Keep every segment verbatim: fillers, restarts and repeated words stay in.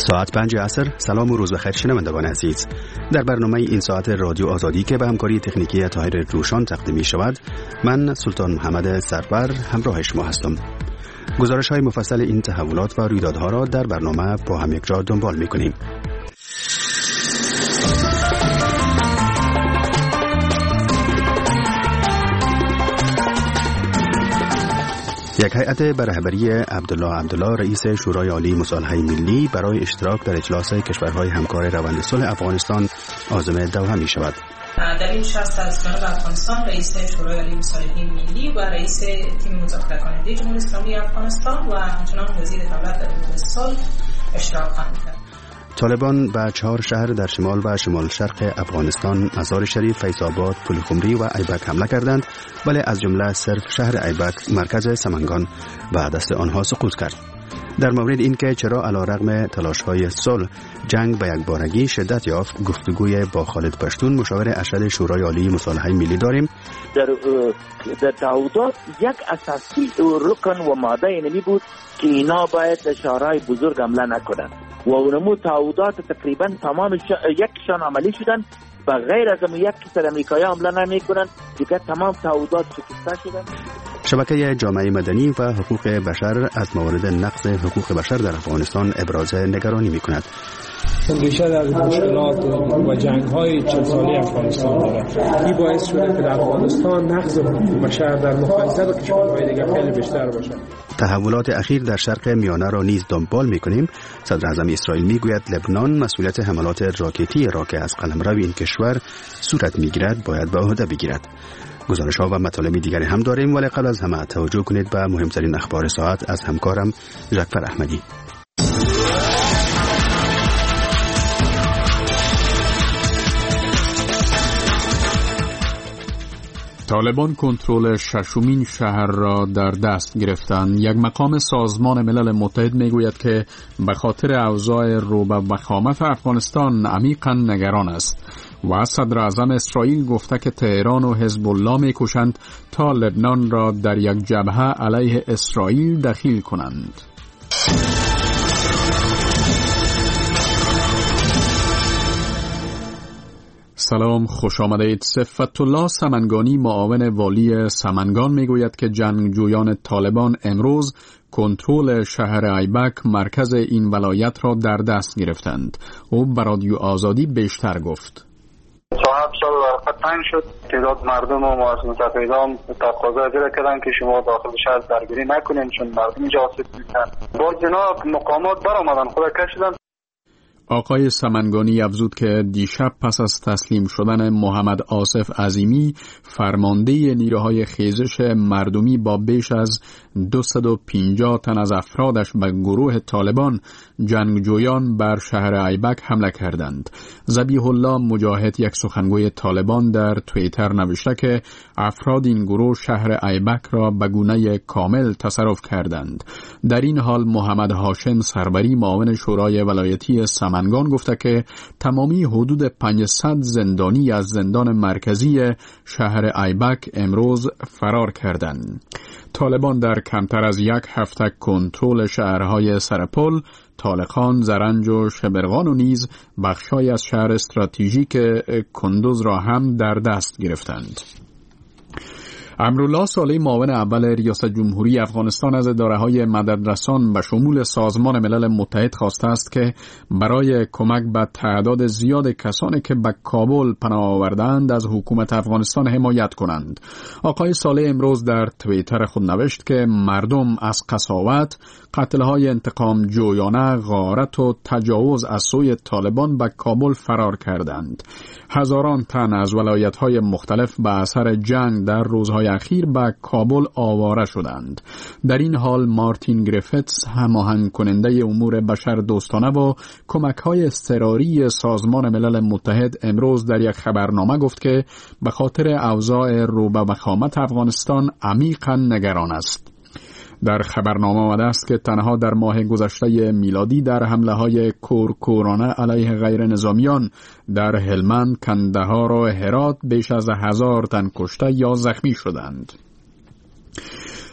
ساعت پنج عصر. سلام و روز بخیر شنوندگان عزیز. در برنامه این ساعت رادیو آزادی که به همکاری تکنیکی طاهر روشان تقدیم می شود، من سلطان محمد سرور همراه شما هستم. گزارش های مفصل این تحولات و رویدادها را در برنامه با هم یک جا دنبال می کنیم. یک هیئت به رهبری عبدالله عبدالله رئیس شورای عالی مصالحه ملی برای اشتراک در اجلاس کشورهای همکار روند صلح افغانستان عازم دوحه می شود. در این شخص از جانب افغانستان رئیس شورای عالی مصالحه ملی و رئیس تیم مذاکره کننده جمهوری اسلامی افغانستان و همچنان وزیر دولت در امور صلح اشتراک خواهند کرد. طالبان به چهار شهر در شمال و شمال شرق افغانستان مزار شریف، فیض‌آباد، پلخمری و ایبک حمله کردند، ولی از جمله صرف شهر ایبک مرکز سمنگان به دست آنها سقوط کرد. در مورد اینکه چرا علیرغم تلاش‌های صلح جنگ به یک بارگی شدت یافت، گفتگوی با خالد پشتون مشاور ارشد شورای عالی مصالحه ملی داریم. در در تعهدات یک اساسی رکن و ماده اینمی بود که اینا باید شورای بزرگ حمله نکنند و اونمو تعهدات تقریبا تمام یکشان عملی شدن و غیر از یک کشور امریکایی حمله نمیکنن، دیگه تمام تعهدات شکسته شدن. شبکه جامعه مدنی و حقوق بشر از موارد نقض حقوق بشر در افغانستان ابراز نگرانی می‌کند. اندیشه از مشکلات و جنگ‌های چند ساله افغانستان دارد. این باعث شده که در افغانستان نقض حقوق بشر در مقایسه با کشورهای دیگر خیلی بیشتر باشد. تحولات اخیر در شرق میانه را نیز دنبال می‌کنیم. صدر اعظم اسرائیل می‌گوید لبنان مسئولیت حملات راکتی را که از قلمرو این کشور صورت می‌گیرد باید به عهده بگیرد. گزارش‌ها و مطالب دیگری هم داریم، ولی قبل از همه توجه کنید به مهمترین اخبار ساعت از همکارم جعفر احمدی. طالبان کنترل ششمین شهر را در دست گرفتند. یک مقام سازمان ملل متحد میگوید که به خاطر اوضاع رو به وخامت افغانستان عمیقاً نگران است و صدر اعظم اسرائیل گفته که تهران و حزب الله میکوشند تا لبنان را در یک جبهه علیه اسرائیل دخیل کنند. سلام، خوش آمدید. صفت الله سمنگانی معاون والی سمنگان میگوید که جنگجویان طالبان امروز کنترل شهر ایبک مرکز این ولایت را در دست گرفتند. او به رادیو آزادی بیشتر گفت. صاحب سال ورقه تنگ شد، تعداد مردم و مؤسسات پیدام تقاضا دیره کردن که شما داخل شهر درگیری نکنین چون مردم جاسوس میشن. با جناب مقامات برآمدن خود کشیدن. آقای سمنگانی افزود که دیشب پس از تسلیم شدن محمد آصف عظیمی فرمانده نیروهای خیزش مردمی با بیش از دویست و پنجاه تن از افرادش به گروه طالبان جنگجویان بر شهر ایبک حمله کردند. ذبیح الله مجاهد، یک سخنگوی طالبان، در توییتر نوشته که افراد این گروه شهر ایبک را به گونه کامل تصرف کردند. در این حال محمد هاشم سربری معاون شورای ولایتی سمنگان گفته که تمامی حدود پانصد زندانی از زندان مرکزی شهر ایبک امروز فرار کردند. طالبان در کمتر از یک هفته کنترل شهرهای سرپل، طالقان، زرنج و شبرغان و نیز بخشای از شهر استراتژیک کندوز را هم در دست گرفتند. امرالله صالحی معاون اول ریاست جمهوری افغانستان از اداره‌های مددرسان به شمول سازمان ملل متحد خواسته است که برای کمک به تعداد زیاد کسانی که به کابل پناه آوردند از حکومت افغانستان حمایت کنند. آقای صالح امروز در توییتر خود نوشت که مردم از قساوت، قتل‌های انتقام جویانه، غارت و تجاوز از سوی طالبان به کابل فرار کردند. هزاران تن از ولایت‌های مختلف به اثر جنگ در روزهای اخیر به کابل آواره شدند. در این حال مارتین گریفتس، هماهنگ کننده امور بشر دوستانه و کمک‌های اضطراری سازمان ملل متحد، امروز در یک خبرنامه گفت که به خاطر اوضاع رو به وخامت افغانستان عمیقاً نگران است. در خبرنامه آمده است که تنها در ماه گذشته میلادی در حمله‌های کورکورانه علیه غیر نظامیان در هلمند، کندهار و هرات بیش از هزار تن کشته یا زخمی شدند.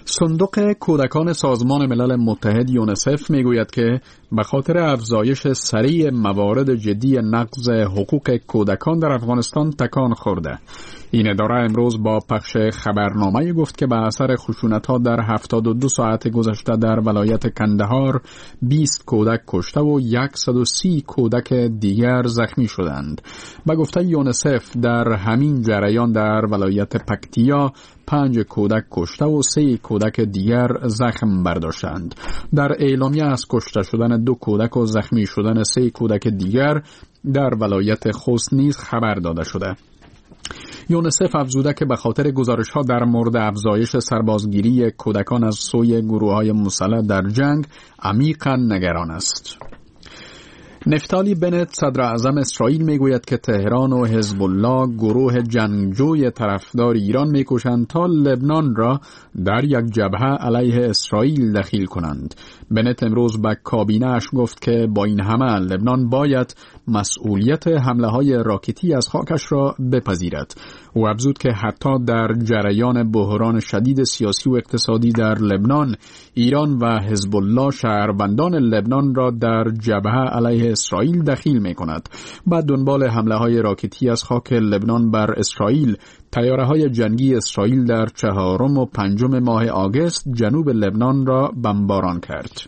صندوق کودکان سازمان ملل متحد یونسف میگوید که به خاطر افزایش سریع موارد جدی نقض حقوق کودکان در افغانستان تکان خورده. این اداره امروز با پخش خبرنامه گفت که به اثر خشونت‌ها در هفتاد و دو ساعت گذشته در ولایت کندهار بیست کودک کشته و صد و سی کودک دیگر زخمی شدند. به گفته یونسف در همین جریان در ولایت پکتیا پنج کودک کشته و سه کودک دیگر زخم برداشتند. در اعلامیه از کشته شدن دو کودک و زخمی شدن سه کودک دیگر در ولایت خوست نیز خبر داده شده. یونسف افزوده که به خاطر گزارش‌ها در مورد افزایش سربازگیری کودکان از سوی گروه‌های مسلح در جنگ عمیقاً نگران است. نفتالی بنت صدر اعظم اسرائیل میگوید که تهران و حزب الله گروه جنگجوی طرفدار ایران میکوشند تا لبنان را در یک جبهه علیه اسرائیل دخیل کنند. بنت امروز به کابینه‌اش گفت که با این همه لبنان باید مسئولیت حمله های راکتی از خاکش را بپذیرد. او افزود که حتی در جریان بحران شدید سیاسی و اقتصادی در لبنان، ایران و حزب الله شهروندان لبنان را در جبهه علیه اسرائیل دخیل می کند. بعد دنبال حمله های راکتی از خاک لبنان بر اسرائیل، طیاره های جنگی اسرائیل در چهارم و پنجم ماه آگوست جنوب لبنان را بمباران کرد.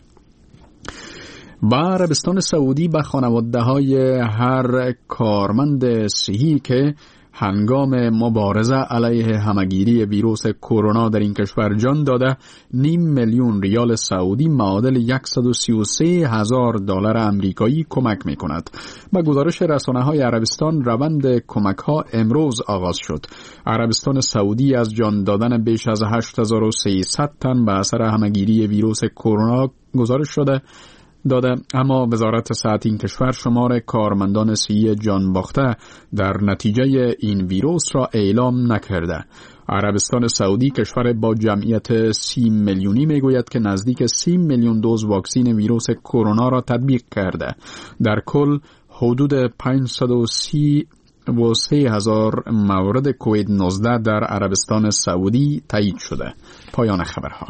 و عربستان سعودی به خانواده های هر کارمند صحی که هنگام مبارزه علیه همگیری ویروس کرونا در این کشور جان داده نیم میلیون ریال سعودی معادل صد و سی و سه هزار دلار آمریکایی کمک می کند. با گزارش رسانه های عربستان روند کمک ها امروز آغاز شد. عربستان سعودی از جان دادن بیش از هشت هزار و سیصد تن به اثر همگیری ویروس کرونا گزارش شده داده، اما وزارت صحت این کشور شمار کارمندان صحی جان باخته در نتیجه این ویروس را اعلام نکرده. عربستان سعودی کشور با جمعیت سی میلیونی میگوید که نزدیک سی میلیون دوز واکسین ویروس کرونا را تطبیق کرده. در کل حدود پانصد و سی و سه هزار مورد کووید نوزده در عربستان سعودی تایید شده. پایان خبرها.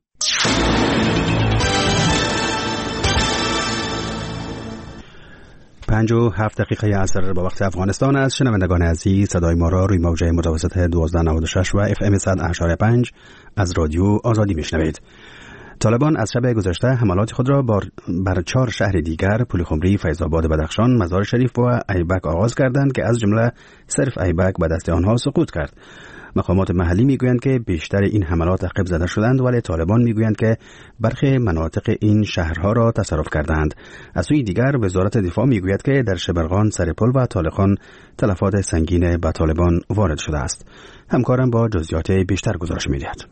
پنج و هفت دقیقه عصر با وقت افغانستان است. شنوندگان عزیز، صدای ما را روی موجه متوسط دوازده نود و شش و اف ام صد اشاری پنج از رادیو آزادی میشنوید. طالبان از شب گذشته حملات خود را بر چهار شهر دیگر پولخمری، فیض‌آباد بدخشان، مزار شریف و ایبک آغاز کردند که از جمله صرف ایبک به دست آنها سقوط کرد. مقامات محلی میگویند که بیشتر این حملات عقب زده شدند، ولی طالبان میگویند که برخی مناطق این شهرها را تصرف کردند. از سوی دیگر وزارت دفاع میگوید که در شبرغان، سرپل و طالقان تلفات سنگین به طالبان وارد شده است. همکارم با جزئیات بیشتر گزارش میدهد.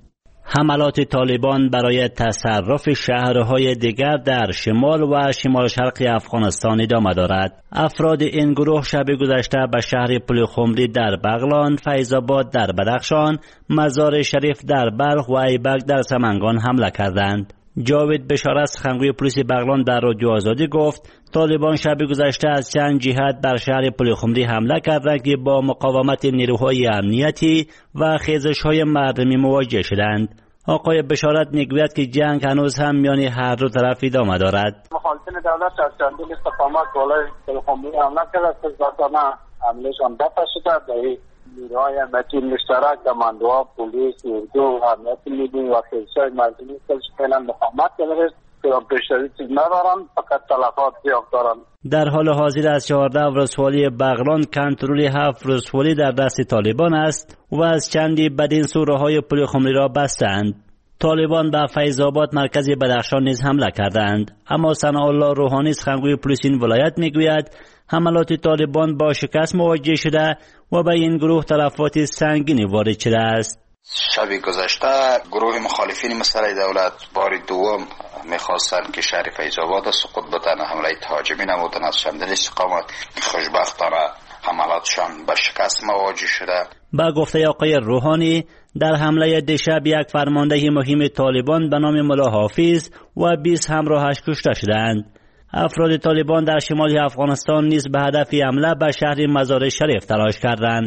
حملات طالبان برای تصرف شهرهای دیگر در شمال و شمال شرق افغانستان ادامه دارد. افراد این گروه شب گذشته به شهر پولخمری در بغلان، فیض‌آباد در بدخشان، مزار شریف در بلخ و ایبک در سمنگان حمله کردند. جاوید بشارت، سخنگوی پلیس بغلان در رادیو آزادی گفت طالبان شب گذشته از چند جهت بر شهر پولخمری حمله کردند که با مقاومت نیروهای امنیتی و خیزش‌های مردمی مواجه شدند. آقای بشارت میگوید که جنگ هنوز هم میان هر دو طرف ادامه دارد. مخالفین دولت از چندین استقامت بالای پولخمری حمله کردند که ذاتاً حملهشان دفع شده. در نیروهای امنیتی مشترک، کماندوها، پلیس، اردو، امنیت ملی و خیزش‌های مردمی فعلا مقاومت کردند. پیشروی چیز ندارن، فقط تلفات زیاد دارن. در حال حاضر از چهارده ولسوالی بغلان کنترل هفت ولسوالی در دست طالبان است و از چندی بدین سوراهای پولخمری را بستند. طالبان به فیض‌آباد مرکز بدخشان نیز حمله کردند، اما ثناءالله روحانی، سخنگوی پلیس این ولایت میگوید حملات طالبان با شکست مواجه شده و به این گروه تلفات سنگینی وارد شده است. شب گذشته گروه مخالفین مسئله دولت بار دوم میخواستند که شهر فیض‌آباد سقوط بدن، حمله تهاجمی نمودن از چندین استقامت. خوشبختانه حملاتشان به شکست مواجه شده. با گفته آقای روحانی، در حمله دیشب یک فرمانده مهم طالبان به نام ملا حافظ و بیست همراهش کشته شدند. افراد طالبان در شمال افغانستان نیز به هدف حمله به شهر مزار شریف تلاش کردند.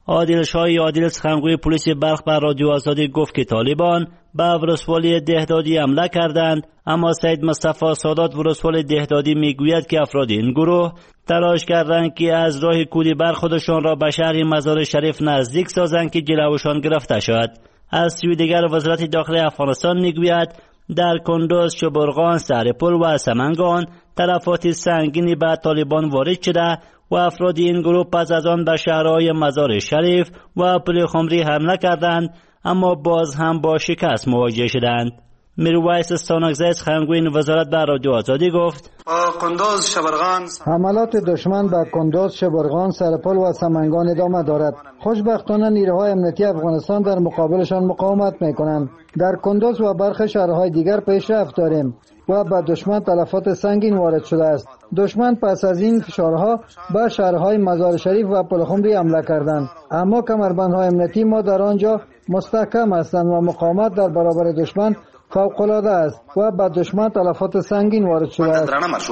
عادل شاه عادل سخنگوی پلیس بلخ بر رادیو آزادی گفت که طالبان به ولسوالی دهدادی حمله کردند، اما سید مصطفی سادات ولسوالی دهدادی میگوید که افراد این گروه تلاش کردند که از راه کودی بر خودشان را به شهر مزار شریف نزدیک سازند که جلوشان گرفته شد. از سوی دیگر وزارت داخلی افغانستان میگوید در کندوز، شبرغان، سرپل و سمنگان تلفات سنگینی به طالبان وارد شده و افراد این گروه پس از آن به شهرهای مزار شریف و پلخمری حمله کردند، اما باز هم با شکست مواجه شدند. میرویس سانکزی سخنگوی این وزارت در رادیو آزادی گفت کندوز، شبرغان، حملات دشمن به کندوز، شبرغان، سرپل و سمنگان ادامه دارد. خوشبختانه نیروهای امنیتی افغانستان در مقابلشان مقاومت میکنند. در کندوز و برخی شهرهای دیگر پیشرفت داریم و به دشمن تلفات سنگین وارد شده است. دشمن پس از این فشارها به شهرهای مزار شریف و پلخمری حمله کردند، اما کمربندهای امنیتی ما در آنجا مستحکم هستند و مقاومت در برابر دشمن فوق‌العاده است و به دشمن تلفات سنگین وارد شده است.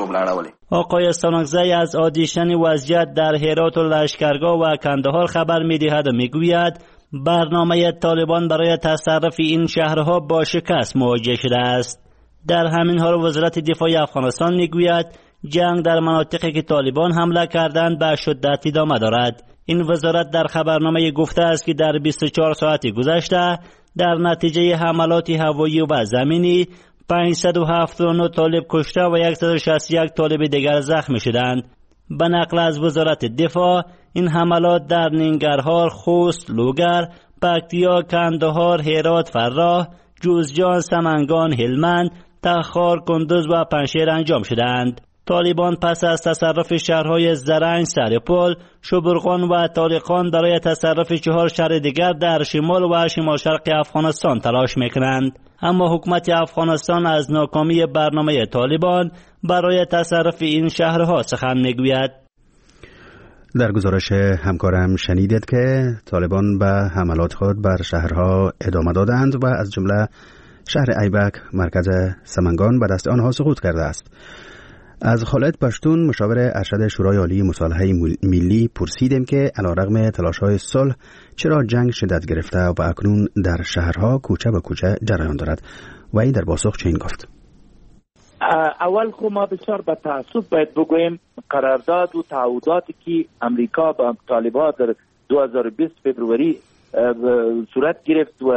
آقای سانکزی از آدیشن وضعیت در هرات و لشکرگاه و کندهار خبر می‌دهد و میگوید برنامه طالبان برای تصرف این شهرها با شکست مواجه شده است. در همین حال وزارت دفاع افغانستان میگوید جنگ در مناطقی که طالبان حمله کردند به شدت ادامه دارد. این وزارت در خبرنامه گفته است که در بیست و چهار ساعت گذشته در نتیجه حملات هوایی و زمینی پانصد و هفتاد و نه طالب کشته و صد و شصت و یک طالب دیگر زخمی شدند. به نقل از وزارت دفاع این حملات در ننگرهار، خوست، لوگر، پکتیا، کندهار، هرات، فراه، جوزجان، سمنگان، هلمند، تخار، کندوز و پنجشیر انجام شدند. طالبان پس از تصرف شهرهای زرنج، سرپل، شبرغان و طارقان برای تصرف چهار شهر دیگر در شمال و شمال شرق افغانستان تلاش میکنند، اما حکومت افغانستان از ناکامی برنامه طالبان برای تصرف این شهرها سخن میگوید. در گزارش همکارم شنیدید که طالبان به حملات خود بر شهرها ادامه دادند و از جمله شهر ایبک مرکز سمنگان به دست آنها سقوط کرده است. از خالد پشتون مشاور ارشد شورای عالی مصالحه ملی پرسیدیم که علیرغم تلاش‌های صلح چرا جنگ شدت گرفته و اکنون در شهرها کوچه به کوچه جریان دارد و این در پاسخ چنین گفت. اول خو ما بسیار به تأسف باید بگوییم قرارداد و تعهداتی که امریکا با طالبان در دو هزار و بیست فوریه صورت گرفت و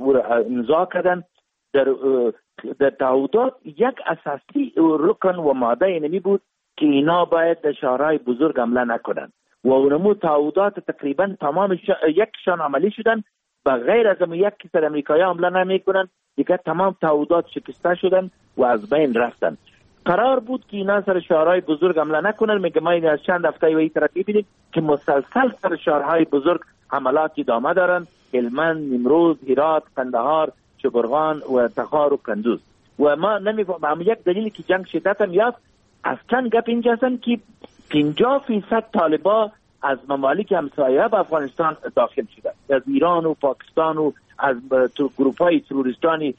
امضا کردند، در در تعهدات یک اساسی رکن و ماده اینمی بود که اینا باید در شهرهای بزرگ حمله نکنند و اونمو تعهدات تقریبا تمام ش... یکشان عملی شدن. به غیر از یک که سر امریکایی حمله نمیکنند دیگه تمام تعهدات شکسته شدن و از بین رفتن. قرار بود که اینا سر شهرهای بزرگ حمله نکنند. میگه ما این از چند هفته و این طرف میبینیم که مسلسل سر شهرهای بزرگ حملات ادامه دارن: هلمند، نیمروز، هرات، قندهار، شبرغان و تخار و کندوز. و ما نمیفهمم یک دلیلی که جنگ شدت هم یافت اصلا گپ اینجا هستن که پنجاه فیصد طالبا از ممالک همسایه به افغانستان داخل شده، از ایران و پاکستان و از گروپ های تروریستانی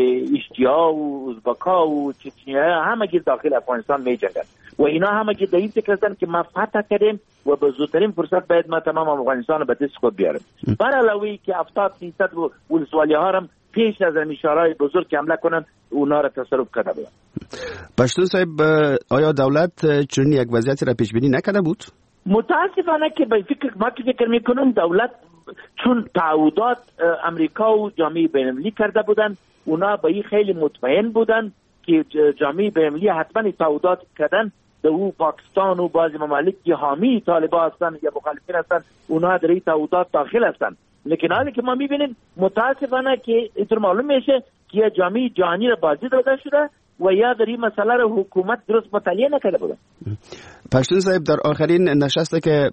اشتیا و ازبکا و چچنیا همه گیر داخل افغانستان می جنگن و اینا همه گیر دلیل فکر هستن که ما فتح کردیم و به زودترین فرصت باید ما تمام افغانستان به دست خود بیاریم. بر علاوه که هفتاد فیصد ولسوالی ها هم پیش از اشارهای بزرگ که حمله کنن اونا را تصرف کرده بودن. پشتون صاحب، آیا دولت چون یک وضعیتی را پیش بینی نکرده بود؟ متاسفانه که به فکر ما که فکر میکنم دولت چون تعهدات امریکا و جامعه بین‌المللی کرده بودن، اونا به این خیلی مطمئن بودن که جامعه بین‌المللی حتما تعهدات کردن. در پاکستان و بعضی ممالک که حامی طالبان هستن یا مخالفین هستن اونا در این تعهدات داخل هستن. لیکن حالی که ما میبینیم متاسفانه که اینطور معلوم میشه که جامعه جهانی را بازی داده شده و یا در این مسئله را حکومت درست مطالعه نکرده بوده. پشتون صاحب، در آخرین نشستی که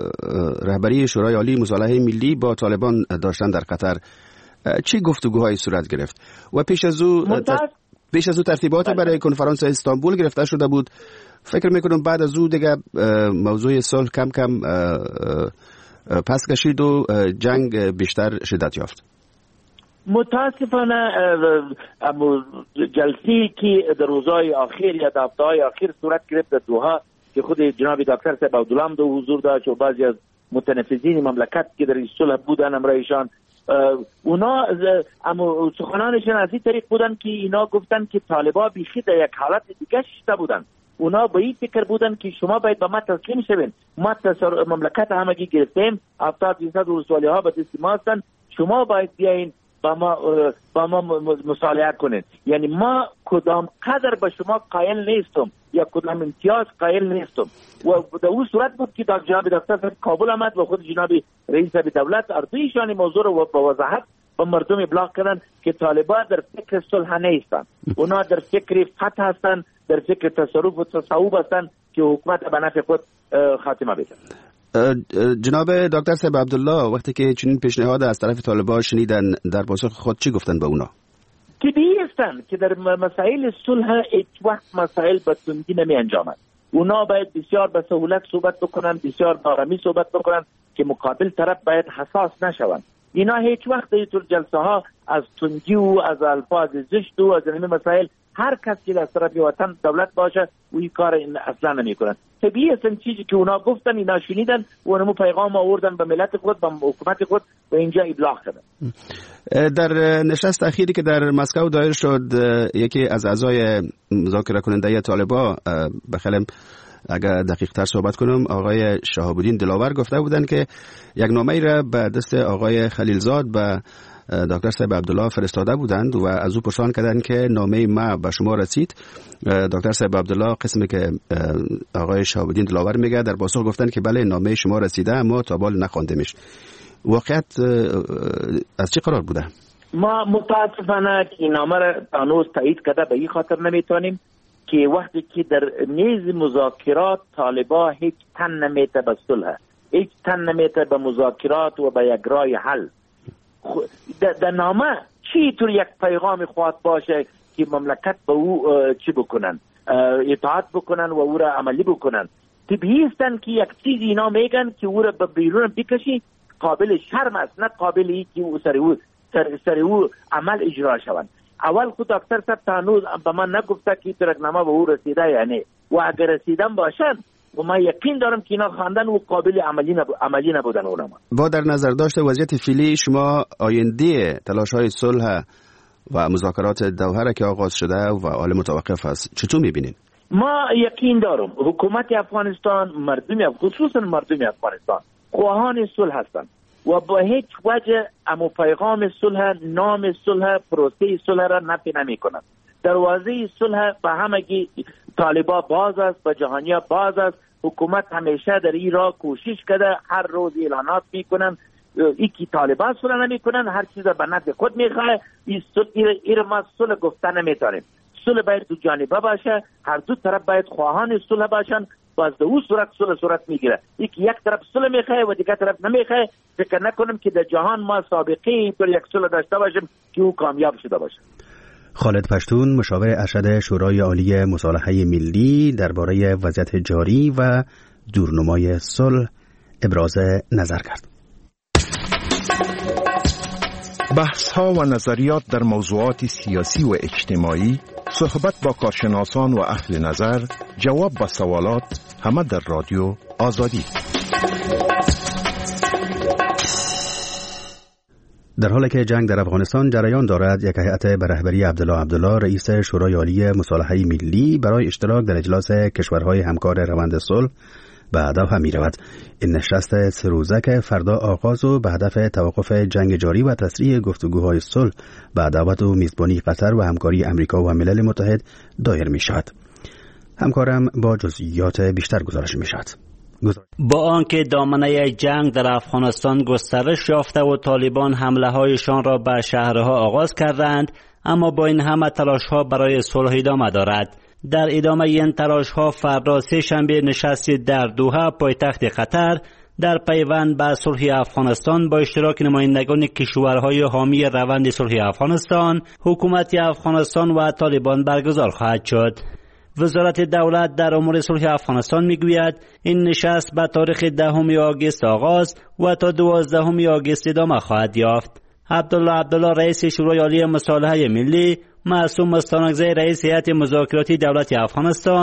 رهبری شورای عالی مصالحه ملی با طالبان داشتن در قطر چی گفتگوهایی صورت گرفت و پیش از او پیش از او ترتیبات برای کنفرانس استانبول گرفته شده بود؟ فکر میکنم بعد از او دیگه موضوع صلح کم کم پس کشید و جنگ بیشتر شدت یافت. متاسفانه جلسی که در روزهای آخر یا هفته‌های آخر صورت گرفت در دوحه که خود جناب دکتر صاحب عبدالله هم در حضور داشت و بعضی از متنفذین مملکت که در این صلح بودن امرایشان، اونا اما سخنانشان از این طریق بودن که اینا گفتن که طالبا بیخی در یک حالت دیگه شده بودن. اونا به این فکر بودن که شما باید به ما تسلیم شوین، ما مملکت همگی گرفتیم، هفتاد درصد ولسوالی ها به دست ما هستن، شما باید بیاین با ما با ما مصالحه کنین. یعنی ما کدام قدر به شما قائل نیستم یا کدام امتیاز قائل نیستم. و در اون صورت بود که جناب دکتر کابل آمد و خود جناب رئیس دولت اردویشان موضوع رو به وضاحت به مردم ابلاغ کردن که طالبان در فکر صلح نیستن، اونا در فکر فتح هستن، در فکر تصرف و تصوب هستن که حکومت به نفع خود خاتمه بده. جناب دکتر صاحب عبدالله، وقتی که چنین پیشنهاد از طرف طالبان شنیدن در پاسخ خود چی گفتن به اونا؟ که بیستن که در مسائل صلح هیچ وقت مسائل به تندی نمی انجامد. اونا باید بسیار به سهولت صحبت بکنن، بسیار به آرامی صحبت بکنن که مقابل طرف باید حساس نشوند. اینا هیچ وقت در طول جلسه ها از تندی و از الفاظ زشت و از این مسائل هر کسی که از طرف وطن دولت باشه و این کار این اصلا نمی کنن. طبیعی است چیزی که اونا گفتن اینا شنیدن و اونمو پیغام آوردن به ملت خود، به حکومت خود و اینجا ابلاغ کردن. در نشست اخیری که در مسکو دایر شد، یکی از اعضای مذاکره کننده طالبان بخلم اگر دقیق تر صحبت کنم آقای شهاب الدین دلاور گفته بودن که یک نامه را به دست آقای خلیلزاد به دکتر صاحب عبدالله فرستاده بودند و از او پرسان کردند که نامه ما به شما رسید. دکتر صاحب عبدالله قسمی که آقای شهاب الدین دلاور میگه در پاسخ گفتن که بله نامه شما رسیده اما تا بال نخواندیمش. واقعیت از چه قرار بوده؟ ما متاسفانه که این نامه را هنوز تایید کرده به این خاطر نمیتونیم که وقتی که در میز مذاکرات طالبا هیچ تن نمیته به صلح، هیچ تن نمیته به مذاکرات و به یک راه حل. در نامه چی طور یک پیغام خواهد باشه که مملکت به او چی بکنن، اطاعت بکنن و او را عملی بکنن. طبیعی استن که یک چیز اینا میگن که او را به بیرون بکشی قابل شرم است، نه قابلی که او سر او سر, سر او عمل اجرا شوند. اول خود دکتر صاحب تانوز به من نگفته که ترکنامه به او رسیده یعنی، و اگر رسیدن باشن و من یقین دارم که اینا خواندن و قابل عملی نب... عملی نبودن اونما. با در نظر داشته وضعیت فعلی شما آینده تلاش‌های صلح و مذاکرات دوحه که آغاز شده و حال متوقف است چطور می‌بینید؟ ما یقین دارم حکومت افغانستان، مردم خصوصا مردم افغانستان خواهان صلح هستند و با هیچ وجه امو پیغام صلح، نام صلح، پروسه صلح را نفی نمی‌کنند. دروازه صلح به همگی طالبا باز است، به جهانیا باز است. حکومت همیشه در این راه کوشش کرده، هر روز اعلانات میکنن ای که طالبان صلح نمیکنن، هر چیز به نفع خود میخواه. این صلح ما صلح گفته نمیتونیم. صلح باید دو جانبه باشه، هر دو طرف باید خواهان صلح باشن، باز در اون صورت صلح صورت میگیره. ای که یک طرف صلح میخواه و دیگر طرف نمیخواه، فکر نکنم که در جهان ما سابقه اینطور یک صلح داشته باشیم که او کامیاب شده باشه. خالد پشتون مشاور ارشد شورای عالی مصالحه ملی درباره وضعیت جاری و دورنمای صلح ابراز نظر کرد. بحث ها و نظریات در موضوعات سیاسی و اجتماعی، صحبت با کارشناسان و اهل نظر، جواب با سوالات، همه در رادیو آزادی. در حالی که جنگ در افغانستان جریان دارد، یک هیئت به رهبری عبدالله عبدالله رئیس شورای عالی مصالحه ملی برای اشتراک در اجلاس کشورهای همکار روند صلح به هدف می رود. این نشست سه روزه که فردا آغاز و به هدف توقف جنگ جاری و تسریع گفتگوهای صلح به دعوت و میزبانی قطر و همکاری امریکا و ملل متحد دایر می شود. همکارم با جزئیات بیشتر گزارش می شود. با آنکه دامنه جنگ در افغانستان گسترش یافته و طالبان حمله هایشان را به شهرها آغاز کردند، اما با این همه تلاش ها برای صلح ادامه دارد. در ادامه این تلاش ها فردا سه شنبه نشستی در دوحه پایتخت قطر در پیوند به صلح افغانستان با اشتراک نمایندگان کشورهای حامی روند صلح افغانستان، حکومت افغانستان و طالبان برگزار خواهد شد. وزارت دولت در امور صلح افغانستان میگوید این نشست به تاریخ دهم آگوست آغاز و تا دوازدهم آگوست ادامه خواهد یافت. عبدالله عبدالله رئیس شورای عالی مصالحه ملی، معصوم مستانکزی رئیس هیئت مذاکراتی دولت افغانستان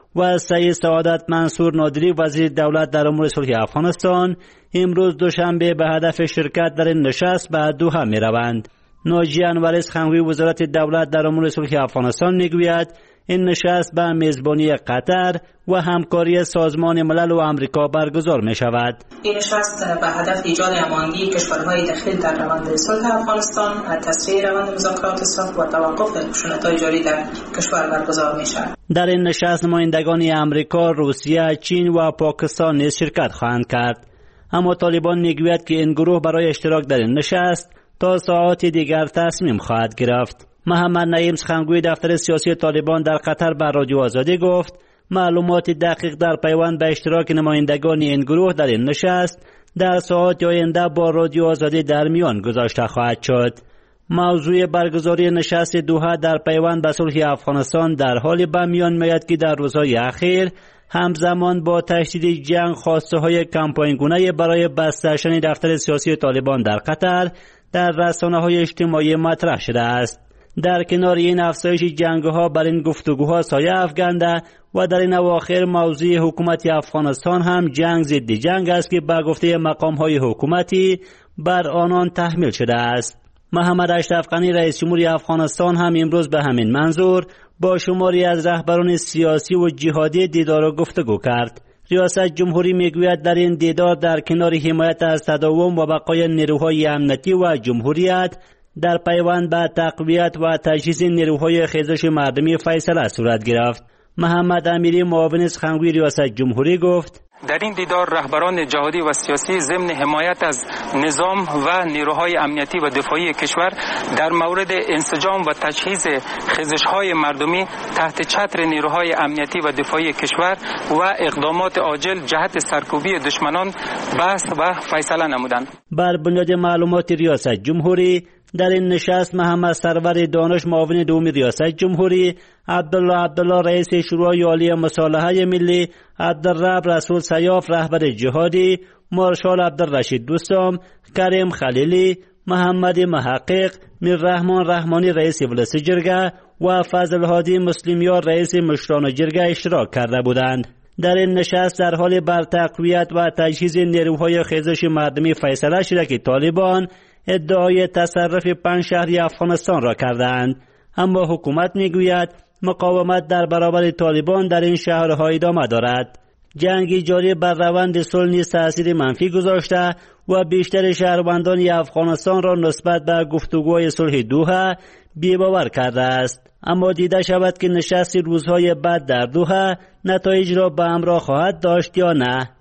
و سید سعادت منصور نادری وزیر دولت در امور صلح افغانستان امروز دوشنبه به هدف شرکت در این نشست به دوحه می روند. ناجی انوریس خانوی وزارت دولت در امور صلح افغانستان می گوید این نشست به میزبانی قطر و همکاری سازمان ملل و آمریکا برگزار می شود. این نشست به هدف ایجاد هماهنگی کشورهای داخل در روند صلح افغانستان، تسریع روند مذاکرات صلح و توقف خشونت‌های جاری در کشور برگزار می شود. در این نشست نمایندگان آمریکا، روسیه، چین و پاکستان نیز شرکت خواهند کرد. اما طالبان می گوید که این گروه برای اشتراک در این نشست تا ساعات دیگر تصمیم خواهد گرفت. محمد نعیم سخنگوی دفتر سیاسی طالبان در قطر بر رادیو آزادی گفت معلومات دقیق در پیوند به اشتراک نمایندگان این گروه در این نشست در ساعات آینده با رادیو آزادی در میان گذاشته خواهد شد. موضوع برگزاری نشست دوحه در پیوند به صلح افغانستان در حال به میان میآید که در روزهای اخیر همزمان با تشدید جنگ خواسته های کمپاینگونه برای بسته شدن دفتر سیاسی طالبان در قطر در رسانه‌های اجتماعی مطرح شده است. در کنار این افزایش جنگ‌ها بر این گفتگوها سایه افکنده و در این اواخر موضوع حکومت افغانستان هم جنگ ضد جنگ است که به گفته مقام‌های حکومتی بر آنان تحمیل شده است. محمد اشرف غنی رئیس جمهوری افغانستان هم امروز به همین منظور با شماری از رهبران سیاسی و جهادی دیدار و گفتگو کرد. ریاست جمهوری میگوید در این دیدار در کنار حمایت از تداوم و بقای نیروهای امنیتی و جمهوریت در پیوند به تقویت و تجهیز نیروهای خیزش مردمی فیصله صورت گرفت. محمد امیری معاون سخنگوی ریاست جمهوری گفت در این دیدار رهبران جهادی و سیاسی ضمن حمایت از نظام و نیروهای امنیتی و دفاعی کشور در مورد انسجام و تجهیز خیزش‌های مردمی تحت چتر نیروهای امنیتی و دفاعی کشور و اقدامات عاجل جهت سرکوبی دشمنان بحث و فیصله نمودند. بر بنیاد معلومات ریاست جمهوری در این نشست محمد سرور دانش معاون دوم ریاست جمهوری، عبدالله عبدالله رئیس شورای عالی مصالحه ملی، عبدالرب رسول سیاف رهبر جهادی، مارشال عبدالرشید دوستام، کریم خلیلی، محمد محقق، میررحمان رحمانی رئیس مجلس جرگه و فضل هادی مسلمیار رئیس مشران جرگه اشتراک کرده بودند. در این نشست در حال بر تقویت و تجهیز نیروهای خیزش مردمی فیصله شده که طالبان ادعای تصرف پنج شهری افغانستان را کردند، اما حکومت میگوید مقاومت در برابر طالبان در این شهرها ادامه دارد. جنگ جاری بر روند صلح نیز تأثیر منفی گذاشته و بیشتر شهروندان افغانستان را نسبت به گفتگوهای صلح دوحه بی‌باور کرده است. اما دیده شود که نشست روزهای بعد در دوحه نتایج را به همراه خواهد داشت یا نه.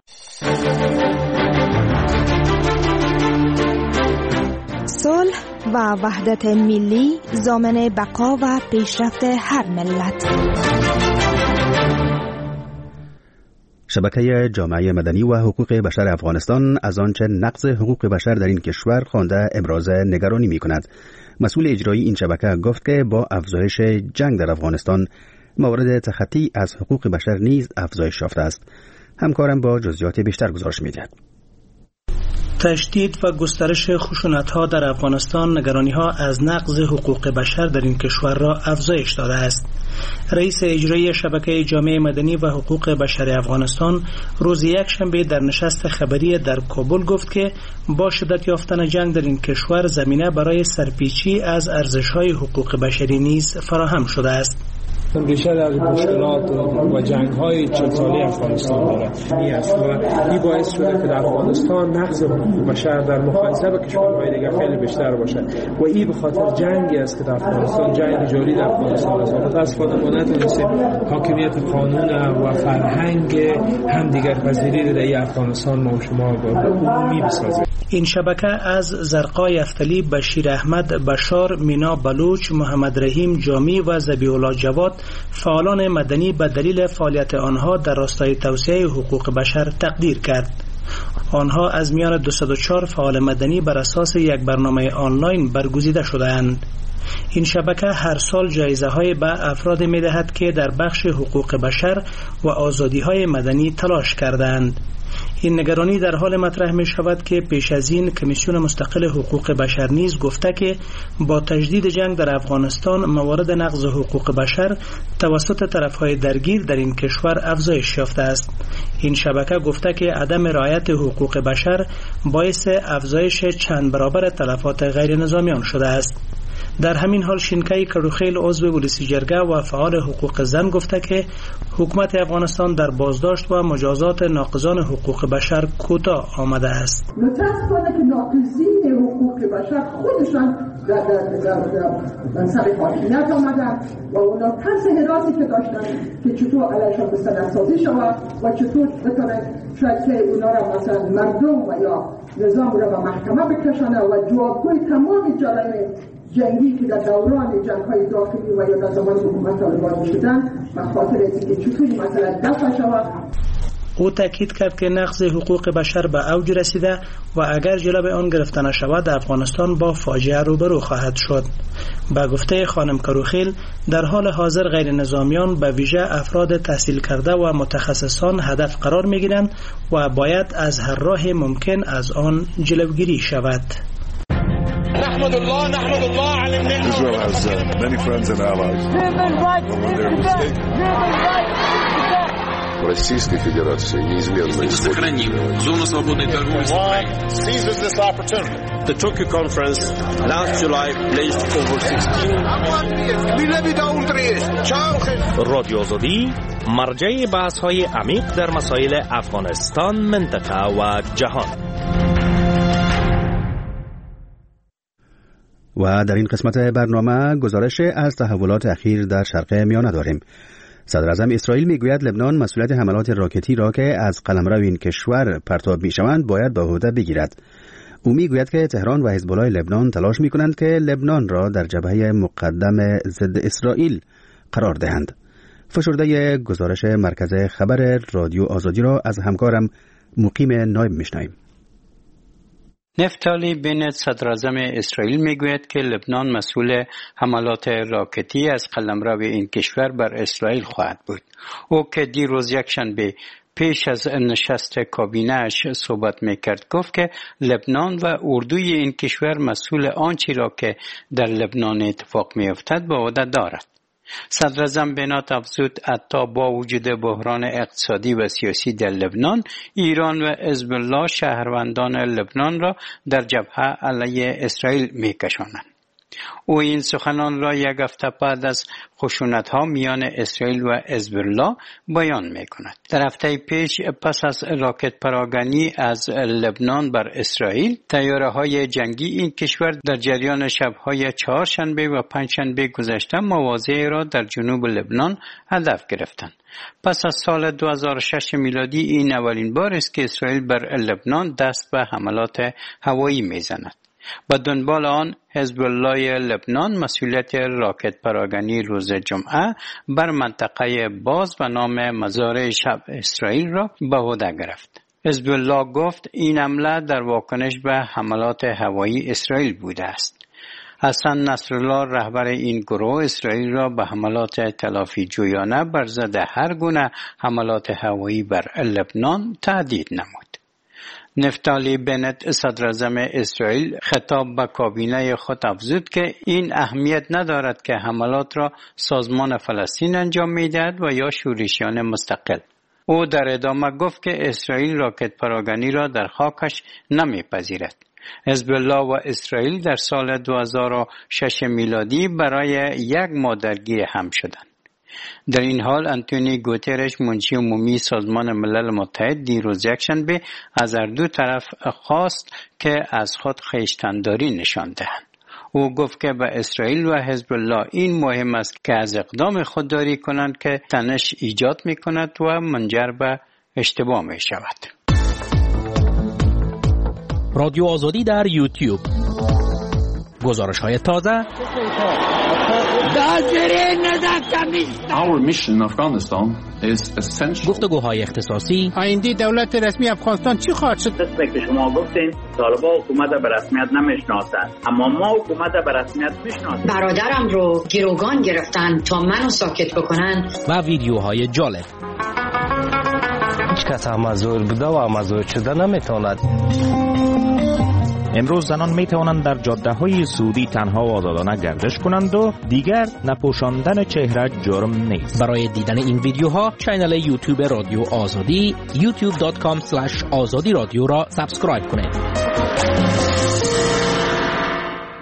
صلح و وحدت ملی ضامن بقا و پیشرفت هر ملت. شبکه جامعه مدنی و حقوق بشر افغانستان از آنچه نقض حقوق بشر در این کشور خوانده ابراز نگرانی می کند. مسئول اجرایی این شبکه گفت که با افزایش جنگ در افغانستان مورد تخطی از حقوق بشر نیز افزایش یافته است. همکارم با جزئیات بیشتر گزارش می‌دهد. تشدید و گسترش خشونت‌ها در افغانستان نگرانی‌ها از نقض حقوق بشر در این کشور را افزایش داده است. رئیس اجرایی شبکه جامعه مدنی و حقوق بشر افغانستان روز یکشنبه در نشست خبری در کابل گفت که با شدت یافتن جنگ در این کشور زمینه برای سرپیچی از ارزش‌های حقوق بشری نیز فراهم شده است. ریشه از مشکلات و جنگ‌های چند ساله افغانستان دارد. این است و این باعث شده که در افغانستان نقض حقوق بشر در مقایسه با کشورهای دیگر خیلی بیشتر باشد و این به خاطر جنگی است که در افغانستان جنگ جاری در افغانستان است. متأسفانه ما نتونستیم حاکمیت قانون و فرهنگ همدیگر پذیری در افغانستان ما و شما عمومی بسازیم. این شبکه از زرقای افتلی، بشیر احمد بشار، مینا بلوچ، محمد رحیم جامی و ذبیح الله جواد فعالان مدنی به دلیل فعالیت آنها در راستای توسعه حقوق بشر تقدیر کرد. آنها از میان دویست و چهار فعال مدنی بر اساس یک برنامه آنلاین برگزیده شده‌اند. این شبکه هر سال جایزه های به افراد می دهد که در بخش حقوق بشر و آزادی های مدنی تلاش کردند. این نگرانی در حال مطرح می شود که پیش از این کمیسیون مستقل حقوق بشر نیز گفته که با تجدید جنگ در افغانستان موارد نقض حقوق بشر توسط طرفهای درگیر در این کشور افزایش یافته است. این شبکه گفته که عدم رعایت حقوق بشر باعث افزایش چند برابر تلفات غیر نظامیان شده است. در همین حال شینکای کروخیل عضو ولسی جرگه و فعال حقوق زن گفته که حکومت افغانستان در بازداشت و مجازات ناقضان حقوق بشر کوتاه آمده است. متاسفانه که ناقضین حقوق بشر خودشان در در در سر حاکمیت آمدن و اونا ترس حراسی که داشتن که چطور علیشان مستندسازی شود و چطور بتونه شاید که اونا را مثلا مردم و یا نظام را به محکمه بکشانه و جوابگوی تمام جرایم جنگی که در دوران جنگ‌های داخلی و یا در زمان حکومت طالبان شدن و خاطر از اینکه چطوری مثلا دفع شود. او تاکید کرد که نقض حقوق بشر به اوج رسیده و اگر جلو آن گرفته نشود افغانستان با فاجعه روبرو خواهد شد. با گفته خانم کروخیل در حال حاضر غیر نظامیان به ویژه افراد تحصیل کرده و متخصصان هدف قرار می‌گیرند و باید از هر راه ممکن از آن جلوگیری شود. نحمد الله نحمد الله على النعمة. Israel has uh, many friends and allies. Российской Федерации неизменно сохраним зону свободной торговли с Украиной. Seizes this opportunity. The Tokyo conference last July placed over sixteen. رادیو آزادی مرجع بحث‌های عمیق در مسائل افغانستان، منطقه و جهان. و در این قسمت برنامه گزارش از تحولات اخیر در شرق میانه داریم. صدر اعظم اسرائیل میگوید لبنان مسئولیت حملات راکتی را که از قلمرو این کشور پرتاب میشوند باید به عهده بگیرد. او میگوید که تهران و حزب الله لبنان تلاش میکنند که لبنان را در جبهه مقدم ضد اسرائیل قرار دهند. فشرده گزارش مرکز خبر رادیو آزادی را از همکارم مقیم نایب میشنویم. نفتالی بنت صدر اعظم اسرائیل میگوید که لبنان مسئول حملات راکتی از قلمرو این کشور بر اسرائیل خواهد بود. او که دیروز یکشنبه پیش از نشست کابینه‌اش صحبت میکرد گفت که لبنان و اردوی این کشور مسئول آنچه را که در لبنان اتفاق میافتد به عهده دارد. صدر اعظم بنات افزود حتی با وجود بحران اقتصادی و سیاسی در لبنان، ایران و حزب الله شهروندان لبنان را در جبهه علیه اسرائیل میکشانند. او این سخنان را یک هفته بعد از خشونت‌ها میان اسرائیل و حزب الله بیان می‌کند. در هفته پیش پس از راکت پراگنی از لبنان بر اسرائیل، طیاره‌های جنگی این کشور در جریان شب‌های چهارشنبه و پنجشنبه گذشته مواضع را در جنوب لبنان هدف گرفتند. پس از سال دو هزار و شش میلادی این اولین بار است که اسرائیل بر لبنان دست به حملات هوایی می‌زند. با دنبال آن حزب الله لبنان مسئولیت راکت پراگنی روز جمعه بر منطقه باز و نام مزارع شب اسرائیل را به عهده گرفت. حزب الله گفت این حمله در واکنش به حملات هوایی اسرائیل بوده است. حسن نصرالله رهبر این گروه اسرائیل را به حملات تلافی جویانه بر ضد هر گونه حملات هوایی بر لبنان تهدید نمود. نفتالی بنت صدر اعظم اسرائیل خطاب به کابینه خود افزود که این اهمیت ندارد که حملات را سازمان فلسطین انجام می‌دهد و یا شورشیان مستقل. او در ادامه گفت که اسرائیل راکت پراگنی را در خاکش نمی‌پذیرد. حزب الله و اسرائیل در سال دو هزار و شش میلادی برای یک ماه درگیر هم شدند. در این حال انتونی گوترش منشی عمومی سازمان ملل متحد دیروز یکشنبه از هر دو طرف خواست که از خود خویشتنداری نشان دهند. او گفت که به اسرائیل و حزب الله این مهم است که از اقدام خودداری کنند که تنش ایجاد می کند و منجر به اشتباه می شود. رادیو آزادی در یوتیوب، گزارش های تازه. Our mission in Afghanistan is essential. گفتگوهای اختصاصی. آینده دولت رسمی افغانستان چی خواهد شد؟ مثل که شما گفتین طالبان حکومت به رسمیت نمیشناسند، اما ما حکومت به رسمیت میشناسیم. برادرم رو گروگان گرفتن تا منو ساکت بکنن. و ویدیوهای جالب. کس مزور بوده و مزور شده نمیتواند. امروز زنان می توانند در جاده های سعودی تنها و آزادانه گردش کنند و دیگر نپوشاندن چهره جرم نیست. برای دیدن این ویدیوها کانال یوتیوب رادیو آزادی یوتیوب دات کام اسلش آزادی رادیو را سابسکرایب کنید.